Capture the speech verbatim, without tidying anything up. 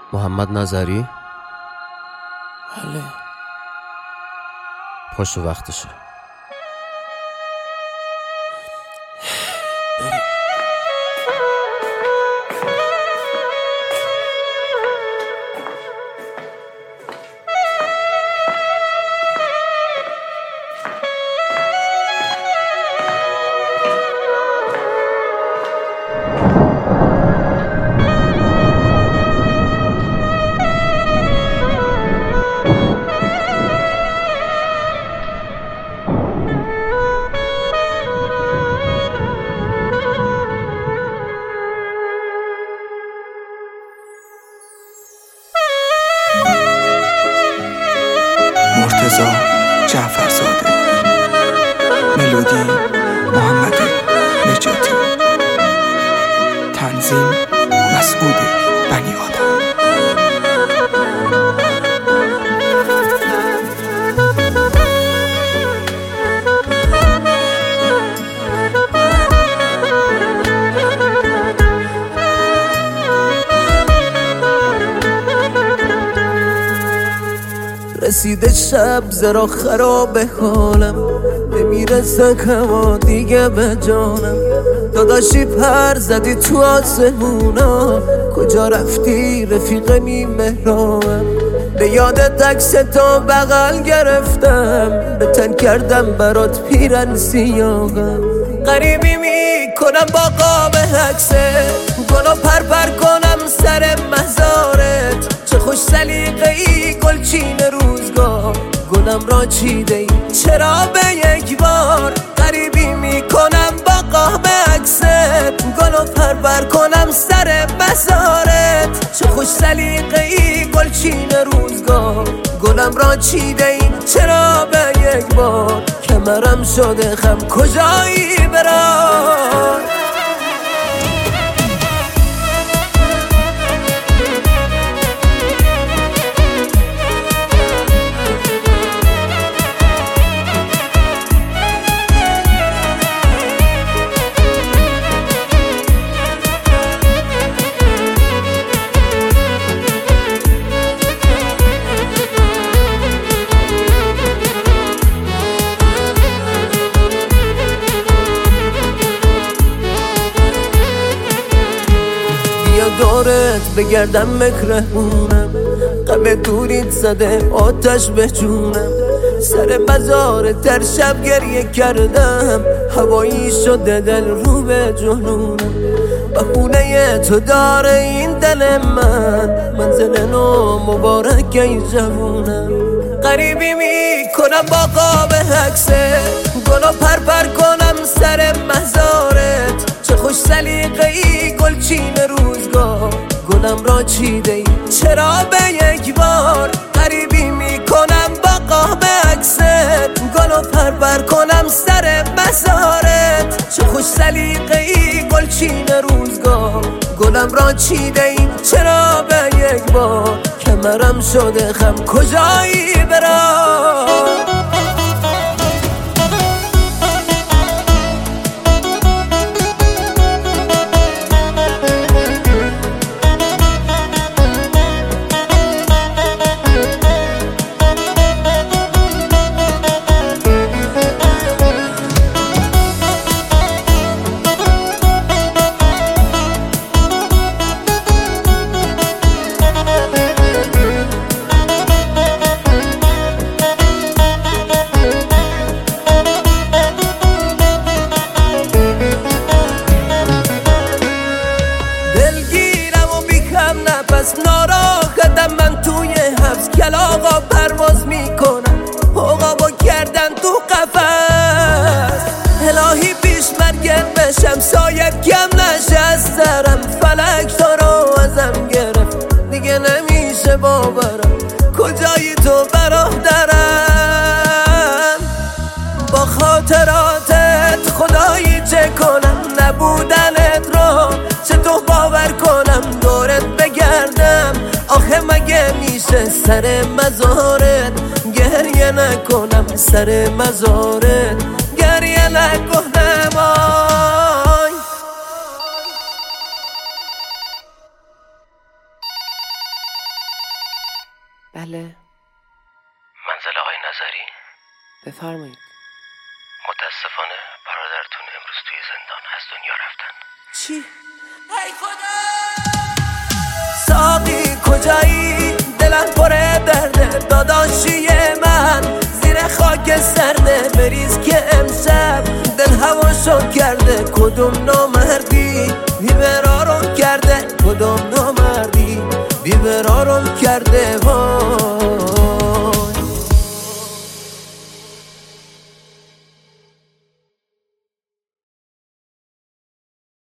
محمد نظری. بله پشت وقتشه. بریم. مرتضی جعفرزاده، ملودی محمد نجاتی، تنظیم مسعود بنی آدم. رسیده شب زرا خراب حالم، نمیرسه کما دیگه به جانم. داداشی پر زدی تو آسمونا، کجا رفتی رفیق مهرانم؟ به یاد عکس تو بغل گرفتم، به تن کردم برات پیرن سیاهم. غریبی میکنم با قاب عکسه، گلو پر پر کنم سر مزارت. چه خوش سلیقه ای گلچین روزگار، گلم را چیده ای چرا به یک بار؟ غریبی میکنم با قاب عکست، گلو پر پر کنم سر مزارت. چه خوش سلیقه ای گلچین روزگار، گلم را چیده ای چرا به یک بار؟ کمرم شده خم کجایی برام؟ دورت بگردم مکرهونم، غم دوریت زده آتش به جونم. سر مزار تر شب گریه کردم، هوایی شده دل رو به جنونم. بخونه تو داره این دل من، منزل نو مبارک ای جوونم. غریبی میکنم با قاب عکسه، گلو پر پر کنم سر مزارت. چه خوش سلیقه ای گلچین روزگار، گلم را چیده ای چرا به یک بار؟ غریبی میکنم با قاب عکست، گلو پر پر کنم سر مزارت. چه خوش سلیقه ای گلچین روزگار، گلم را چیده ای چرا به یک بار؟ کمرم شده خم کجایی برام؟ ناراحتم من توی حبس، کلاغا پرواز میکنم عقابو کردن تو قفس. الهی پیش مرگم بشم سایب کم نشه از سرم، فلک تو رو ازم گرفت دیگه نمیشه باورم. کجایی تو برادرم؟ با خاطراتت خدایی چه کنم؟ نبودنت رو چطور باور کنم؟ دورت بگردم آخه مگه میشه سر مزارت گریه نکنم؟ سر مزارت گریه نکنم آی. بله. منزل آقای نظری؟ بفرمایید. متاسفانه برادرتون امروز توی زندان از دنیا رفتن. چی؟ ای خدا ساقی کجایی؟ دلم پره درده داداشی من، زیر خاک سرده بریز که امشب دل هواشو کرده. کدوم نامردی بیبرارو